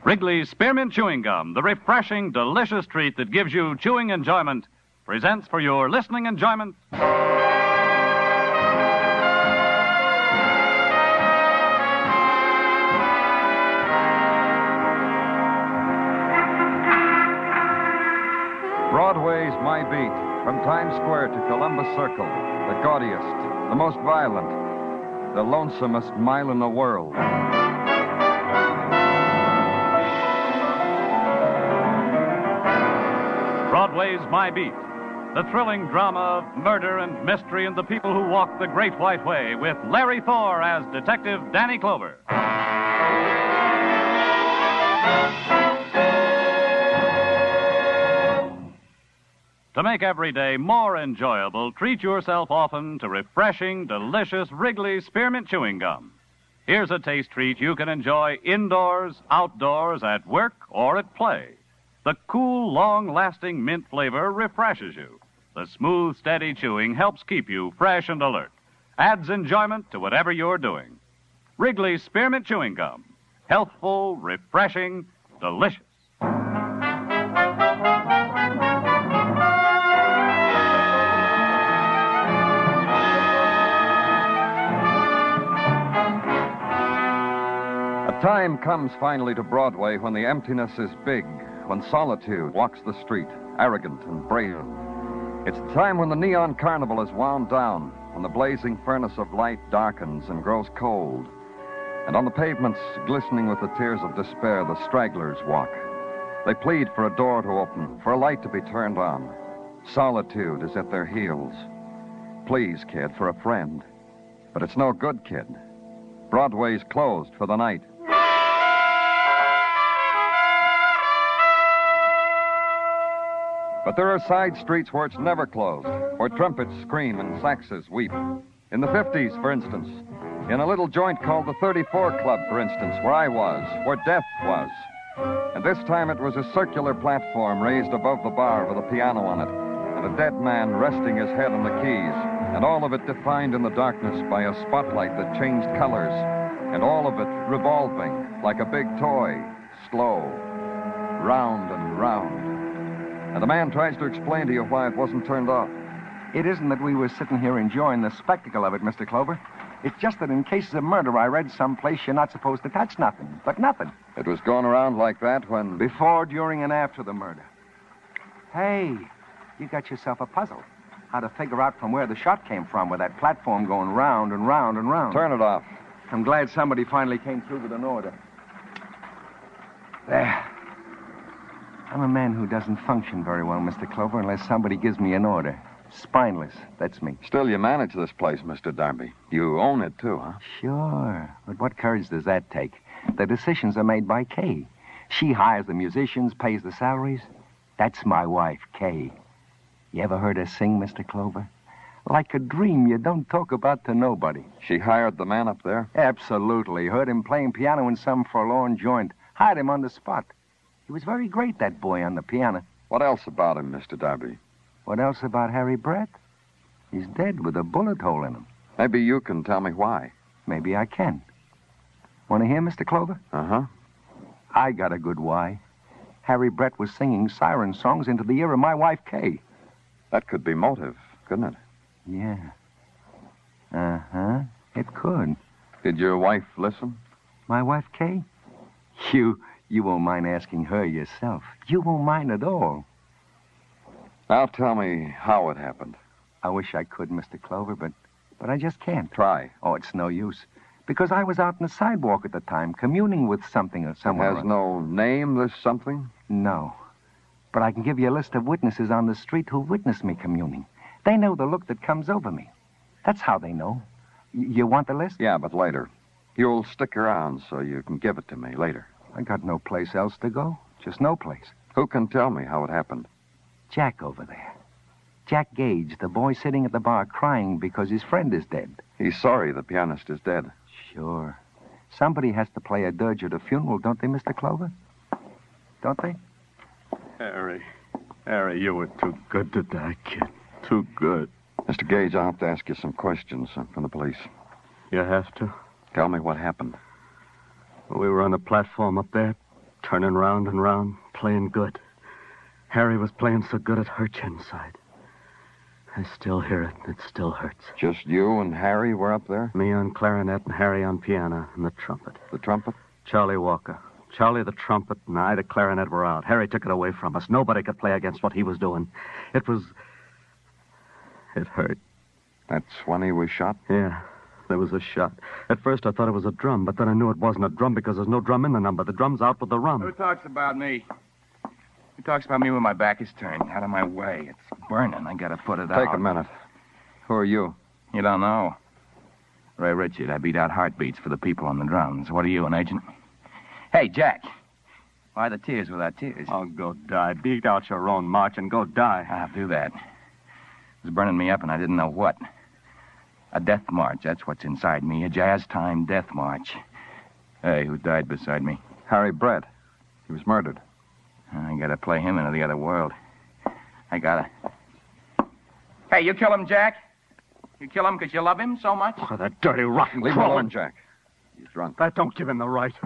Wrigley's Spearmint Chewing Gum, the refreshing, delicious treat that gives you chewing enjoyment, presents for your listening enjoyment. Broadway's My Beat, from Times Square to Columbus Circle, the gaudiest, the most violent, the lonesomest mile in the world. Broadway's My Beat, the thrilling drama of murder and mystery and the people who walk the Great White Way, with Larry Thor as Detective Danny Clover. To make every day more enjoyable, treat yourself often to refreshing, delicious Wrigley's Spearmint Chewing Gum. Here's a taste treat you can enjoy indoors, outdoors, at work, or at play. The cool, long-lasting mint flavor refreshes you. The smooth, steady chewing helps keep you fresh and alert. Adds enjoyment to whatever you're doing. Wrigley's Spearmint Chewing Gum. Healthful, refreshing, delicious. A time comes finally to Broadway when the emptiness is big, when solitude walks the street, arrogant and brazen. It's the time when the neon carnival is wound down, when the blazing furnace of light darkens and grows cold. And on the pavements, glistening with the tears of despair, the stragglers walk. They plead for a door to open, for a light to be turned on. Solitude is at their heels. Please, kid, for a friend. But it's no good, kid. Broadway's closed for the night. But there are side streets where it's never closed, where trumpets scream and saxes weep. In the 50s, for instance. In a little joint called the 34 Club, for instance, where I was, where death was. And this time it was a circular platform raised above the bar with a piano on it, and a dead man resting his head on the keys, and all of it defined in the darkness by a spotlight that changed colors, and all of it revolving like a big toy, slow, round and round. And the man tries to explain to you why it wasn't turned off. It isn't that we were sitting here enjoying the spectacle of it, Mr. Clover. It's just that in cases of murder, I read someplace you're not supposed to touch nothing, but nothing. It was going around like that when... Before, during, and after the murder. Hey, you got yourself a puzzle. How to figure out from where the shot came from with that platform going round and round and round. Turn it off. I'm glad somebody finally came through with an order. There. I'm a man who doesn't function very well, Mr. Clover, unless somebody gives me an order. Spineless, that's me. Still, you manage this place, Mr. Darby. You own it, too, huh? Sure. But what courage does that take? The decisions are made by Kay. She hires the musicians, pays the salaries. That's my wife, Kay. You ever heard her sing, Mr. Clover? Like a dream you don't talk about to nobody. She hired the man up there? Absolutely. Heard him playing piano in some forlorn joint. Hired him on the spot. He was very great, that boy, on the piano. What else about him, Mr. Darby? What else about Harry Brett? He's dead with a bullet hole in him. Maybe you can tell me why. Maybe I can. Want to hear, Mr. Clover? Uh-huh. I got a good why. Harry Brett was singing siren songs into the ear of my wife, Kay. That could be motive, couldn't it? Yeah. Uh-huh. It could. Did your wife listen? My wife, Kay? You won't mind asking her yourself. You won't mind at all. Now tell me how it happened. I wish I could, Mr. Clover, but I just can't. Try. Oh, it's no use. Because I was out on the sidewalk at the time, communing with something or someone. It has no name, this something? No. But I can give you a list of witnesses on the street who witnessed me communing. They know the look that comes over me. That's how they know. You want the list? Yeah, but later. You'll stick around so you can give it to me later. I got no place else to go. Just no place. Who can tell me how it happened? Jack over there. Jack Gage, the boy sitting at the bar crying because his friend is dead. He's sorry the pianist is dead. Sure. Somebody has to play a dirge at a funeral, don't they, Mr. Clover? Don't they? Harry, you were too good to die, kid. Too good. Mr. Gage, I'll have to ask you some questions from the police. You have to? Tell me what happened. We were on the platform up there, turning round and round, playing good. Harry was playing so good it hurt you inside. I still hear it. It still hurts. Just you and Harry were up there? Me on clarinet and Harry on piano and the trumpet. The trumpet? Charlie Walker. Charlie the trumpet and I the clarinet were out. Harry took it away from us. Nobody could play against what he was doing. It hurt. That's when he was shot? Yeah, there was a shot. At first I thought it was a drum, but then I knew it wasn't a drum because there's no drum in the number. The drum's out with the rum. Who talks about me? Who talks about me when my back is turned? Out of my way. It's burning. I gotta put it out. Take a minute. Who are you? You don't know. Ray Richard. I beat out heartbeats for the people on the drums. What are you, an agent? Hey, Jack. Why the tears without tears? Oh, go die. Beat out your own march and go die. I'll do that. It was burning me up and I didn't know what. A death march. That's what's inside me. A jazz time death march. Hey, who died beside me? Harry Brett. He was murdered. I gotta play him into the other world. I gotta. Hey, you kill him, Jack? You kill him because you love him so much? Oh, that dirty, rotten Leave him alone, Jack. He's drunk. That don't give him the right.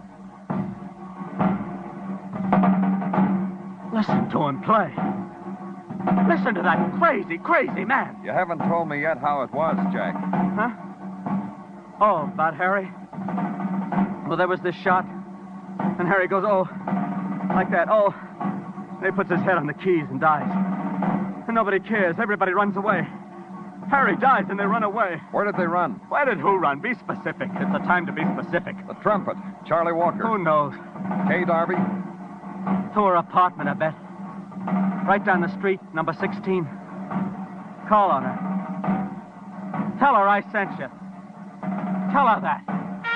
Listen to him play. Listen to that crazy, crazy man. You haven't told me yet how it was, Jack. Huh? Oh, about Harry? Well, there was this shot. And Harry goes, oh, like that, oh. And he puts his head on the keys and dies. And nobody cares. Everybody runs away. Harry dies and they run away. Where did they run? Why did who run? Be specific. It's the time to be specific. The trumpet. Charlie Walker. Who knows? Kay Darby. To her apartment, I bet. Right down the street, number 16. Call on her. Tell her I sent you. Tell her that.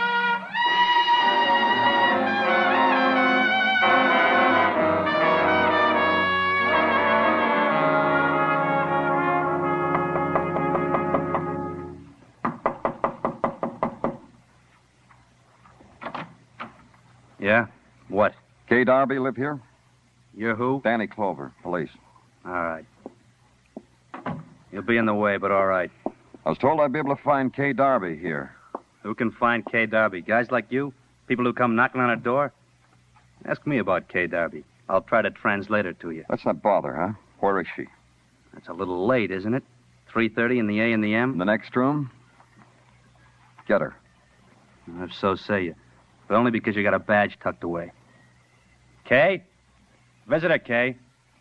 Yeah? What? Kay Darby live here? You're who? Danny Clover, police. All right. You'll be in the way, but all right. I was told I'd be able to find Kay Darby here. Who can find Kay Darby? Guys like you? People who come knocking on a door? Ask me about Kay Darby. I'll try to translate her to you. Let's not bother, huh? Where is she? That's a little late, isn't it? 3:30 in the A and the M? In the next room? Get her. If so, say you. But only because you got a badge tucked away. Kay? Visitor, Kay.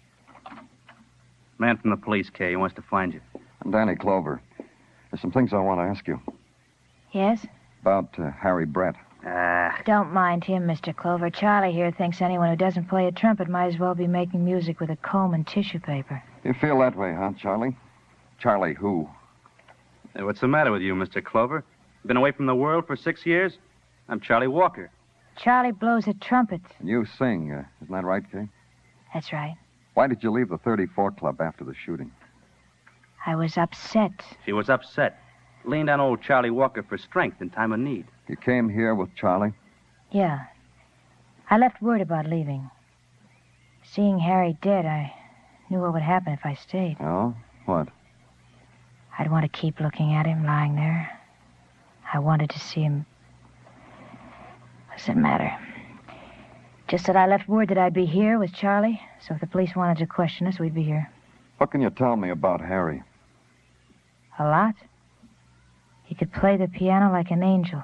Man from the police, Kay. He wants to find you. I'm Danny Clover. There's some things I want to ask you. Yes? About Harry Brett. Don't mind him, Mr. Clover. Charlie here thinks anyone who doesn't play a trumpet might as well be making music with a comb and tissue paper. You feel that way, huh, Charlie? Charlie who? Hey, what's the matter with you, Mr. Clover? Been away from the world for 6 years? I'm Charlie Walker. Charlie blows a trumpet. And you sing, isn't that right, Kay? That's right. Why did you leave the 34 Club after the shooting? I was upset. She was upset. Leaned on old Charlie Walker for strength in time of need. You came here with Charlie? Yeah. I left word about leaving. Seeing Harry dead, I knew what would happen if I stayed. Oh? What? I'd want to keep looking at him lying there. I wanted to see him. What does it matter? Just that I left word that I'd be here with Charlie, so if the police wanted to question us, we'd be here. What can you tell me about Harry? A lot. He could play the piano like an angel.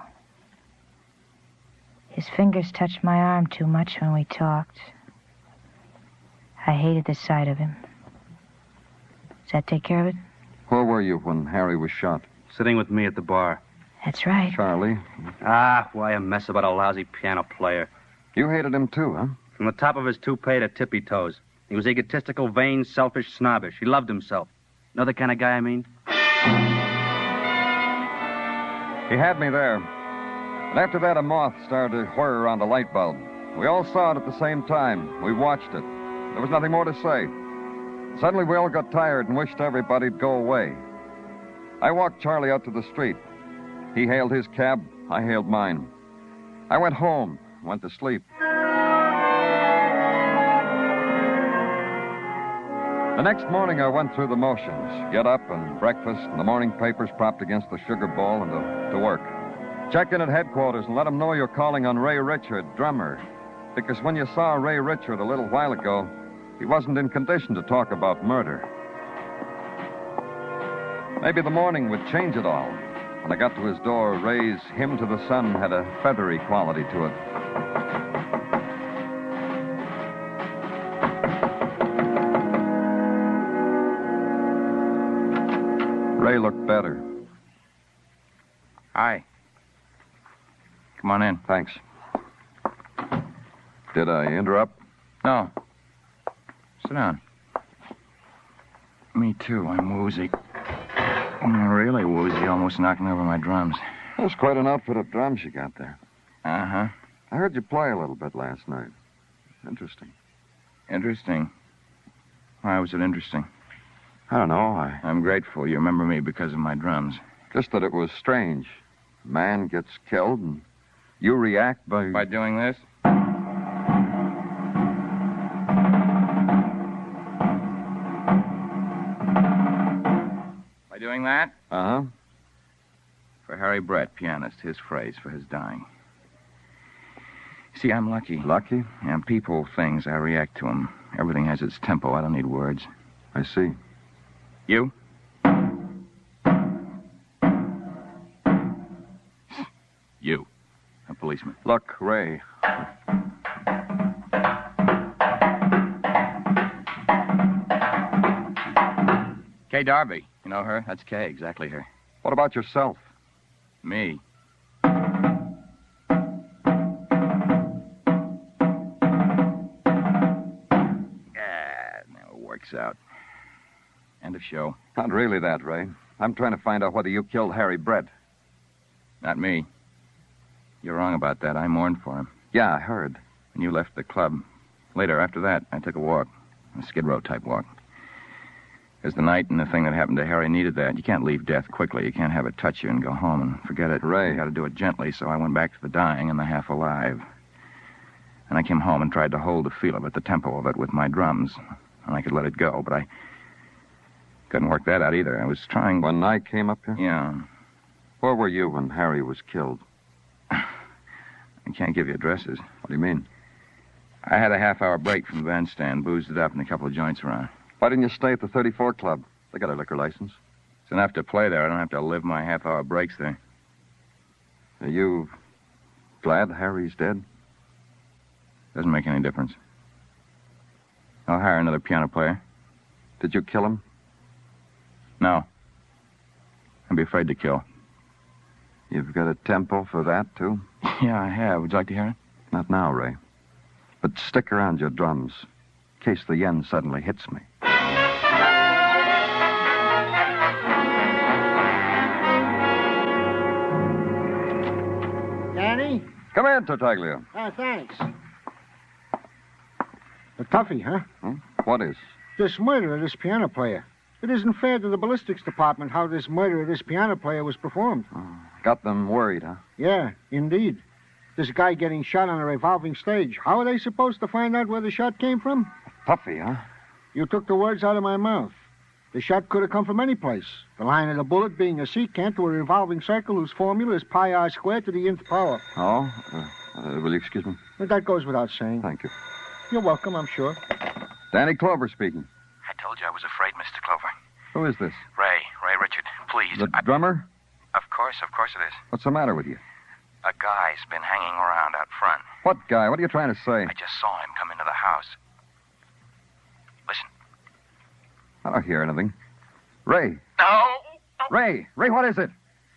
His fingers touched my arm too much when we talked. I hated the sight of him. Does that take care of it? Where were you when Harry was shot? Sitting with me at the bar. That's right. Charlie? Why a mess about a lousy piano player? You hated him too, huh? From the top of his toupee to tippy toes. He was egotistical, vain, selfish, snobbish. He loved himself. Know the kind of guy I mean? He had me there. And after that, a moth started to whir around the light bulb. We all saw it at the same time. We watched it. There was nothing more to say. Suddenly, we all got tired and wished everybody'd go away. I walked Charlie out to the street. He hailed his cab. I hailed mine. I went home, went to sleep. The next morning, I went through the motions. Get up and breakfast and the morning papers propped against the sugar bowl and to work. Check in at headquarters and let them know you're calling on Ray Richard, drummer. because when you saw Ray Richard a little while ago, he wasn't in condition to talk about murder. Maybe the morning would change it all. When I got to his door, Ray's Hymn to the Sun had a feathery quality to it. Ray looked better. Hi. Come on in. Thanks. Did I interrupt? No. Sit down. Me too. I'm woozy. I'm really woozy, almost knocking over my drums. That's quite an outfit of drums you got there. Uh-huh. I heard you play a little bit last night. Interesting. Interesting. Why was it interesting? I don't know. I'm grateful you remember me because of my drums. Just that it was strange. A man gets killed and you react by... By doing this? By doing that? Uh-huh. For Harry Brett, pianist, his phrase for his dying. See, I'm lucky. Lucky? Yeah, people, things, I react to them. Everything has its tempo. I don't need words. I see. You? You. A policeman. Look, Ray. Kay Darby. You know her? That's Kay, exactly her. What about yourself? Me. Now it works out. End of show. Not really that, Ray. I'm trying to find out whether you killed Harry Brett. Not me. You're wrong about that. I mourned for him. Yeah, I heard. When you left the club. Later, after that, I took a walk. A Skid Row type walk. Because the night and the thing that happened to Harry needed that. You can't leave death quickly. You can't have it touch you and go home and forget it. Ray. You got to do it gently, so I went back to the dying and the half alive. And I came home and tried to hold the feel of it, the tempo of it, with my drums. And I could let it go, but I couldn't work that out either. I was trying... When I came up here? Yeah. Where were you when Harry was killed? I can't give you addresses. What do you mean? I had a half-hour break from the bandstand, boozed it up, and a couple of joints around. Why didn't you stay at the 34 Club? They got a liquor license. It's enough to play there. I don't have to live my half-hour breaks there. Are you glad Harry's dead? Doesn't make any difference. I'll hire another piano player. Did you kill him? No. I'd be afraid to kill. You've got a tempo for that, too? Yeah, I have. Would you like to hear it? Not now, Ray. But stick around your drums, in case the yen suddenly hits me. Danny? Come in, Tartaglia. Ah, thanks. A toughie, huh? What is? This murder of this piano player. It isn't fair to the ballistics department how this murder of this piano player was performed. Got them worried, huh? Yeah, indeed. This guy getting shot on a revolving stage. How are they supposed to find out where the shot came from? Puffy, huh? You took the words out of my mouth. The shot could have come from any place. The line of the bullet being a secant to a revolving circle whose formula is pi r squared to the nth power. Oh? Will you excuse me? But that goes without saying. Thank you. You're welcome, I'm sure. Danny Clover speaking. I told you I was afraid, Mr. Clover. Who is this? Ray Richard, please. The drummer? Of course it is. What's the matter with you? A guy's been hanging around out front. What guy? What are you trying to say? I just saw him come into the house. Listen. I don't hear anything. Ray. No. Ray, what is it?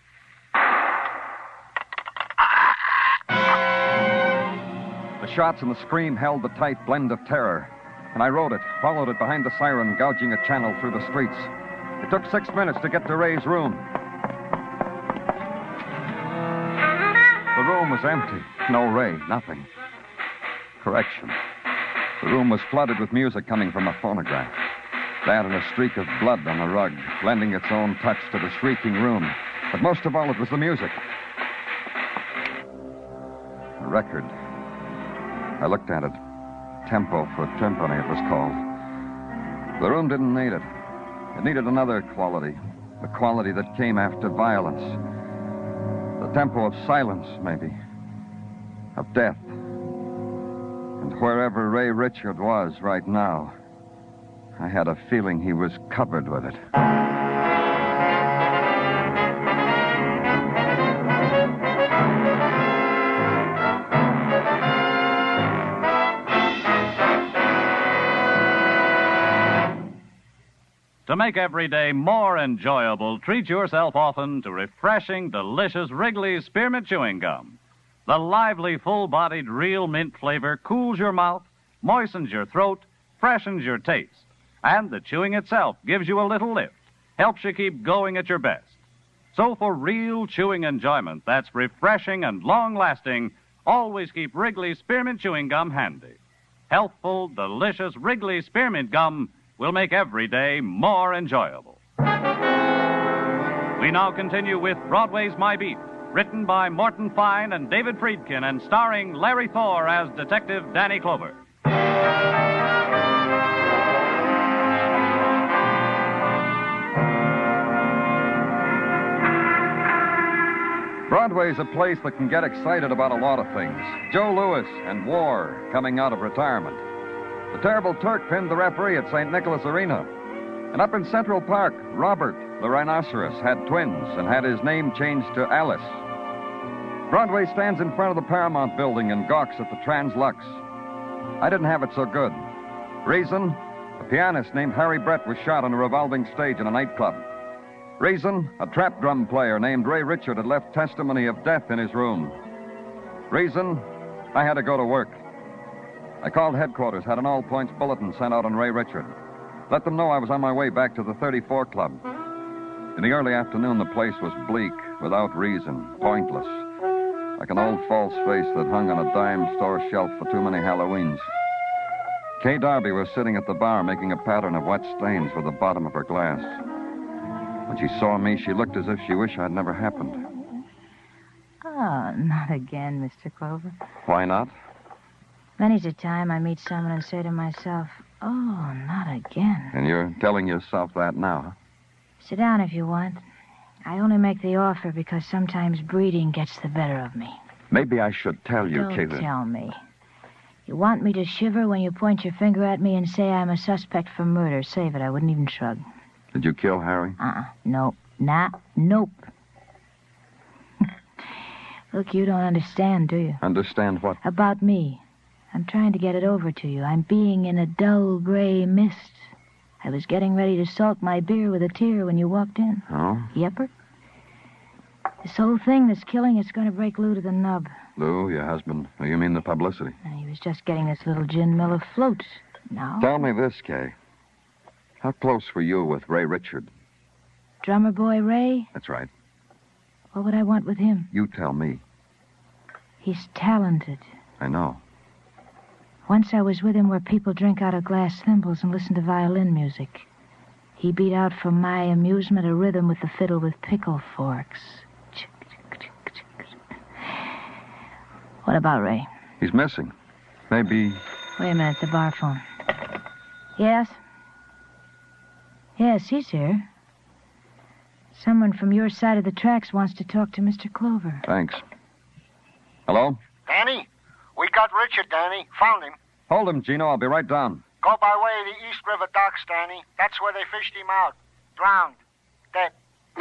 The shots and the scream held the tight blend of terror. And I rode it, followed it behind the siren, gouging a channel through the streets. It took 6 minutes to get to Ray's room. The room was empty. No Ray, nothing. Correction. The room was flooded with music coming from a phonograph. That and a streak of blood on the rug, lending its own touch to the shrieking room. But most of all, it was the music. A record. I looked at it. Tempo for Timpani, it was called. The room didn't need it. It needed another quality. The quality that came after violence. The tempo of silence, maybe. Of death. And wherever Ray Richard was right now, I had a feeling he was covered with it. To make every day more enjoyable, treat yourself often to refreshing, delicious Wrigley's Spearmint Chewing Gum. The lively, full-bodied, real mint flavor cools your mouth, moistens your throat, freshens your taste. And the chewing itself gives you a little lift, helps you keep going at your best. So for real chewing enjoyment that's refreshing and long-lasting, always keep Wrigley's Spearmint Chewing Gum handy. Healthful, delicious Wrigley's Spearmint Gum will make every day more enjoyable. We now continue with Broadway's My Beat, written by Morton Fine and David Friedkin and starring Larry Thor as Detective Danny Clover. Broadway's a place that can get excited about a lot of things. Joe Louis and war coming out of retirement. The Terrible Turk pinned the referee at St. Nicholas Arena. And up in Central Park, Robert, the rhinoceros, had twins and had his name changed to Alice. Broadway stands in front of the Paramount Building and gawks at the Translux. I didn't have it so good. Reason? A pianist named Harry Brett was shot on a revolving stage in a nightclub. Reason? A trap drum player named Ray Richard had left testimony of death in his room. Reason? I had to go to work. I called headquarters, had an all-points bulletin sent out on Ray Richard. Let them know I was on my way back to the 34 Club. In the early afternoon, the place was bleak, without reason, pointless. Like an old false face that hung on a dime store shelf for too many Halloweens. Kay Darby was sitting at the bar making a pattern of wet stains with the bottom of her glass. When she saw me, she looked as if she wished I'd never happened. Oh, not again, Mr. Clover. Why not? Many's a time I meet someone and say to myself, oh, not again. And you're telling yourself that now, huh? Sit down if you want. I only make the offer because sometimes breeding gets the better of me. Maybe I should tell you, Kay. Don't tell me. You want me to shiver when you point your finger at me and say I'm a suspect for murder. Save it. I wouldn't even shrug. Did you kill Harry? Nope. Nope. Look, you don't understand, do you? Understand what? About me. I'm trying to get it over to you. I'm being in a dull gray mist. I was getting ready to salt my beer with a tear when you walked in. Oh? Yepper. This whole thing that's killing is going to break Lou to the nub. Lou, your husband. Oh, you mean the publicity? And he was just getting this little gin mill afloat. Now... Tell me this, Kay. How close were you with Ray Richard? Drummer boy Ray? That's right. What would I want with him? You tell me. He's talented. I know. Once I was with him where people drink out of glass thimbles and listen to violin music. He beat out for my amusement a rhythm with the fiddle with pickle forks. What about Ray? He's missing. Maybe... Wait a minute, the bar phone. Yes? Yes, he's here. Someone from your side of the tracks wants to talk to Mr. Clover. Thanks. Hello? Danny? We got Richard, Danny. Found him. Hold him, Gino. I'll be right down. Go by way of the East River docks, Danny. That's where they fished him out. Drowned. Dead.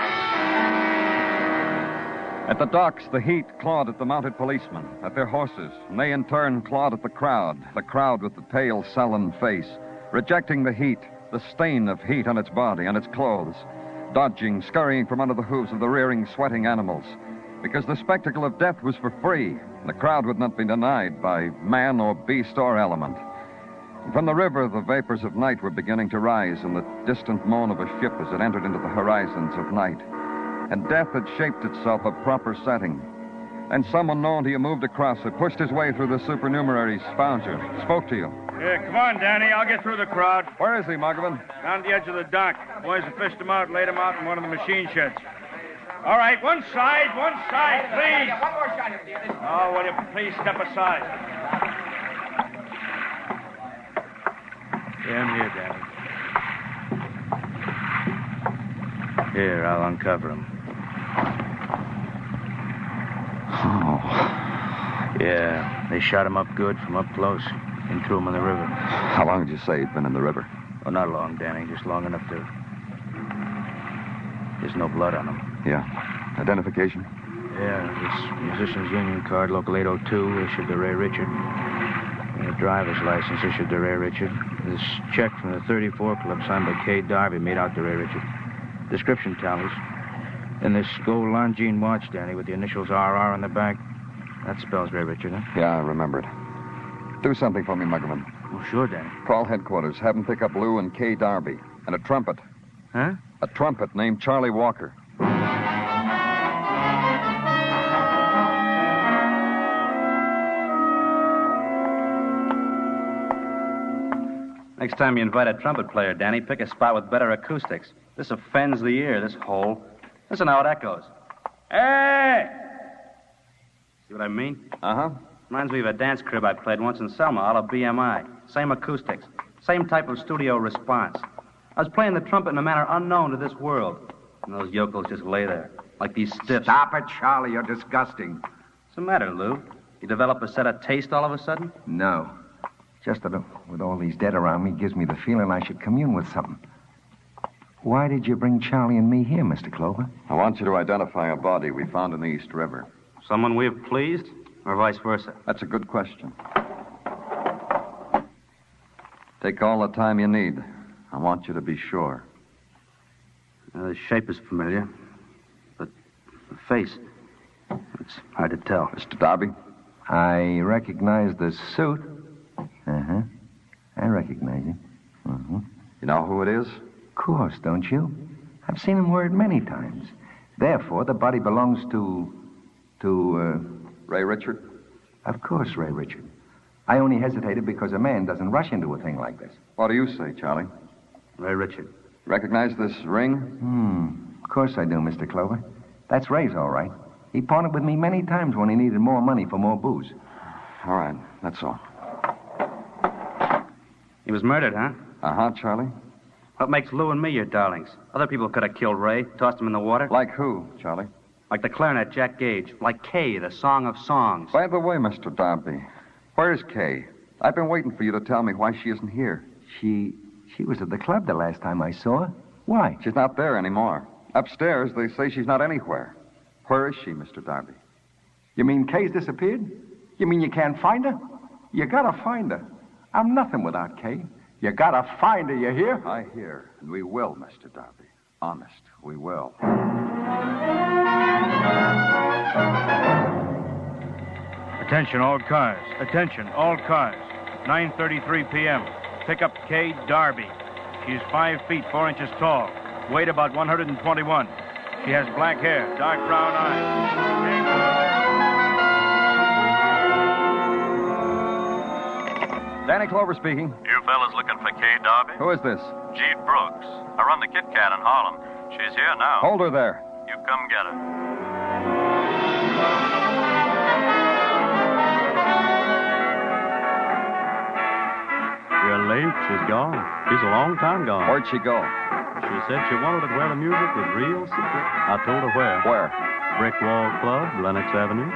At the docks, the heat clawed at the mounted policemen, at their horses, and they in turn clawed at the crowd with the pale, sullen face, rejecting the heat, the stain of heat on its body, on its clothes, dodging, scurrying from under the hooves of the rearing, sweating animals, because the spectacle of death was for free, and the crowd would not be denied by man or beast or element. And from the river, the vapors of night were beginning to rise in the distant moan of a ship as it entered into the horizons of night. And death had shaped itself a proper setting. And someone known to you moved across it, pushed his way through the supernumeraries, found you, spoke to you. Yeah, come on, Danny. I'll get through the crowd. Where is he, Muggavan? Down the edge of the dock. Boys have fished him out, laid him out in one of the machine sheds. All right, one side, please. One more shot of you. Oh, will you please step aside? Yeah, I'm here, Danny. Here, I'll uncover him. Oh. Yeah, they shot him up good from up close. and threw him in the river. How long did you say he'd been in the river? Oh, not long, Danny. Just long enough to... There's no blood on him. Yeah. Identification? Yeah, this musician's union card, local 802, issued to Ray Richard. And a driver's license issued to Ray Richard. This check from the 34 Club signed by Kay Darby made out to Ray Richard. Description tallies. And this gold Longines watch, Danny, with the initials RR on the back. That spells Ray Richard, huh? Yeah, I remember it. Do something for me, Muggerman. Oh, sure, Danny. Call headquarters. Have them pick up Lou and Kay Darby. And a trumpet. Huh? A trumpet named Charlie Walker. Next time you invite a trumpet player, Danny, pick a spot with better acoustics. This offends the ear, this hole. Listen how it echoes. Hey! See what I mean? Uh-huh. Reminds me of a dance crib I played once in Selma, a la BMI. Same acoustics. Same type of studio response. I was playing the trumpet in a manner unknown to this world. And those yokels just lay there, like these stiffs. Stop it, Charlie. You're disgusting. What's the matter, Lou? You develop a set of taste all of a sudden? No. Just that with all these dead around me, gives me the feeling I should commune with something. Why did you bring Charlie and me here, Mr. Clover? I want you to identify a body we found in the East River. Someone we have pleased, or vice versa? That's a good question. Take all the time you need. I want you to be sure. The shape is familiar, but the face, it's hard to tell. Mr. Darby? I recognize the suit. Uh-huh. I recognize him. Uh-huh. You know who it is? Of course, don't you? I've seen him wear it many times. Therefore, the body belongs to Ray Richard? Of course, Ray Richard. I only hesitated because a man doesn't rush into a thing like this. What do you say, Charlie? Ray Richard. Recognize this ring? Of course I do, Mr. Clover. That's Ray's, all right. He pawned it with me many times when he needed more money for more booze. All right, that's all. He was murdered, huh? Uh-huh, Charlie. What makes Lou and me your darlings? Other people could have killed Ray, tossed him in the water. Like who, Charlie? Like the clarinet, Jack Gage. Like Kay, the Song of Songs. By the way, Mr. Darby, where's Kay? I've been waiting for you to tell me why she isn't here. She was at the club the last time I saw her. Why? She's not there anymore. Upstairs, they say she's not anywhere. Where is she, Mr. Darby? You mean Kay's disappeared? You mean you can't find her? You gotta find her. I'm nothing without Kay. You gotta find her, you hear? I hear, and we will, Mr. Darby. Honest, we will. Attention, all cars. Attention, all cars. 9:33 p.m. Pick up Kay Darby. She's 5 feet 4 inches tall. Weight about 121. She has black hair, dark brown eyes. Danny Clover speaking. You fellas looking for Kay Darby? Who is this? Jean Brooks. I run the Kit Kat in Harlem. She's here now. Hold her there. You come get her. You're late. She's gone. She's a long time gone. Where'd she go? She said she wanted to where the music was real secret. I told her where. Where? Brick Wall Club, Lenox Avenue.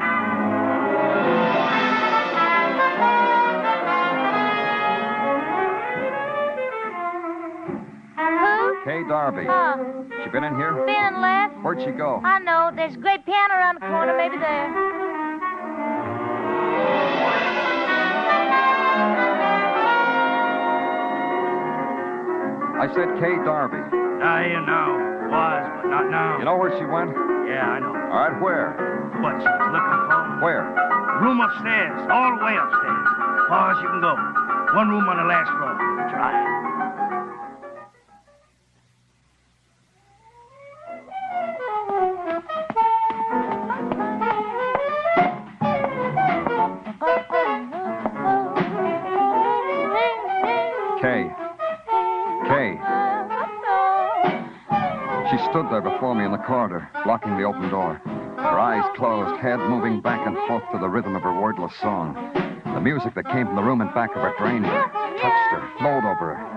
Kay Darby. She been in here? Been and left. Where'd she go? I know. There's a great piano around the corner. Maybe there. I said Kay Darby. Not here now. Was, but not now. You know where she went? Yeah, I know. All right, where? What she was looking for? Where? Room upstairs. All the way upstairs. As far as you can go. One room on the last floor. Try it. She stood there before me in the corridor, blocking the open door. Her eyes closed, head moving back and forth to the rhythm of her wordless song. The music that came from the room in back of her drained her, touched her, flowed over her.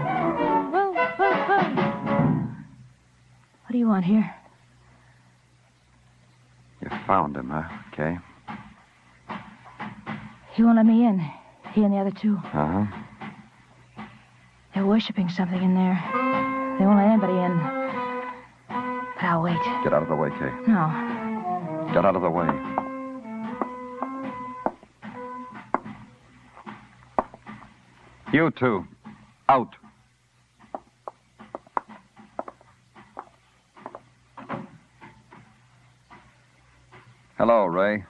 What do you want here? found him, huh, Kay? He won't let me in. He and the other two. Uh-huh. They're worshiping something in there. They won't let anybody in. But I'll wait. Get out of the way, Kay. No. Get out of the way. You two. Out. Hello, Ray.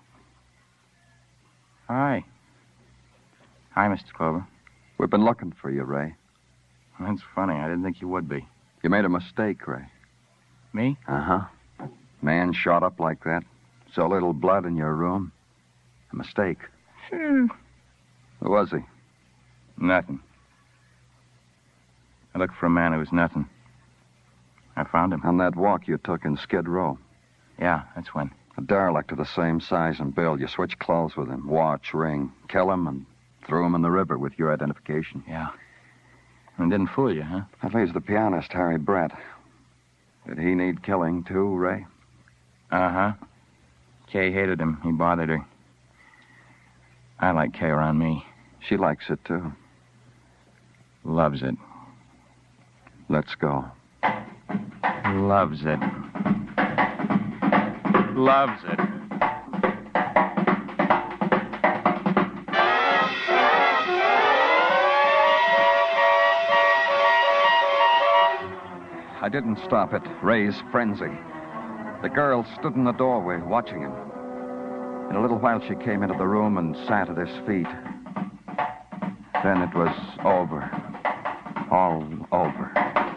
Hi. Hi, Mr. Clover. We've been looking for you, Ray. That's funny. I didn't think you would be. You made a mistake, Ray. Me? Uh-huh. Man shot up like that. So little blood in your room. A mistake. Sure. Who was he? Nothing. I looked for a man who was nothing. I found him. On that walk you took in Skid Row. Yeah, that's when. A derelict of the same size and build. You switched clothes with him. Watch, ring. Kill him and threw him in the river with your identification. Yeah. And didn't fool you, huh? That leaves the pianist, Harry Brett. Did he need killing, too, Ray? Uh-huh. Kay hated him. He bothered her. I like Kay around me. She likes it, too. Loves it. Let's go. Loves it. Loves it. I didn't stop it. Ray's frenzy. The girl stood in the doorway watching him. In a little while, she came into the room and sat at his feet. Then it was over. All over.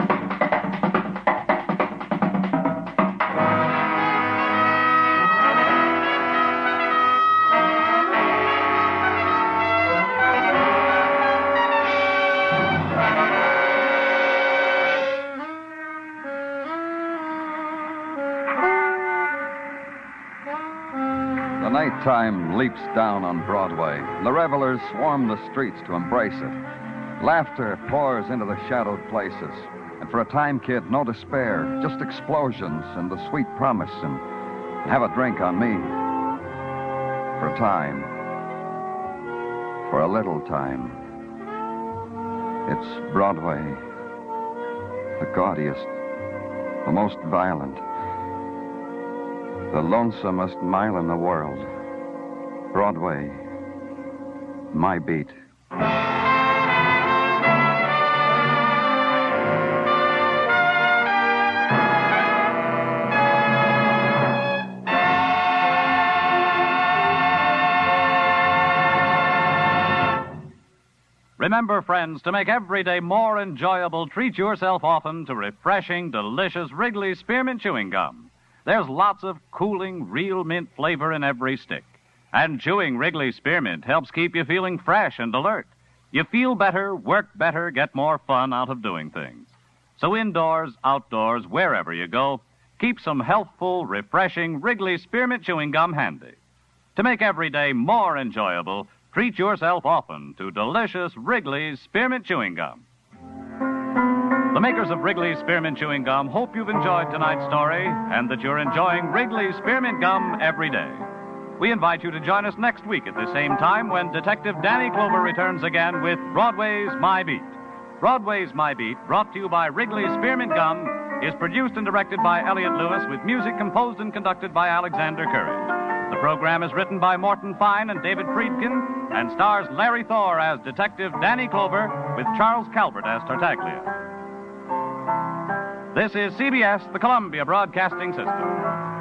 Nighttime leaps down on Broadway. The revelers swarm the streets to embrace it. Laughter pours into the shadowed places. And for a time, kid, no despair, just explosions and the sweet promise and have a drink on me. For a time. For a little time. It's Broadway. The gaudiest. The most violent. The lonesomest mile in the world. Broadway. My beat. Remember, friends, to make every day more enjoyable, treat yourself often to refreshing, delicious Wrigley Spearmint Chewing Gum. There's lots of cooling, real mint flavor in every stick. And chewing Wrigley Spearmint helps keep you feeling fresh and alert. You feel better, work better, get more fun out of doing things. So indoors, outdoors, wherever you go, keep some healthful, refreshing Wrigley Spearmint Chewing Gum handy. To make every day more enjoyable, treat yourself often to delicious Wrigley's Spearmint Chewing Gum. The makers of Wrigley's Spearmint Chewing Gum hope you've enjoyed tonight's story and that you're enjoying Wrigley's Spearmint Gum every day. We invite you to join us next week at the same time when Detective Danny Clover returns again with Broadway's My Beat. Broadway's My Beat, brought to you by Wrigley's Spearmint Gum, is produced and directed by Elliott Lewis with music composed and conducted by Alexander Courage. The program is written by Morton Fine and David Friedkin and stars Larry Thor as Detective Danny Clover with Charles Calvert as Tartaglia. This is CBS, the Columbia Broadcasting System.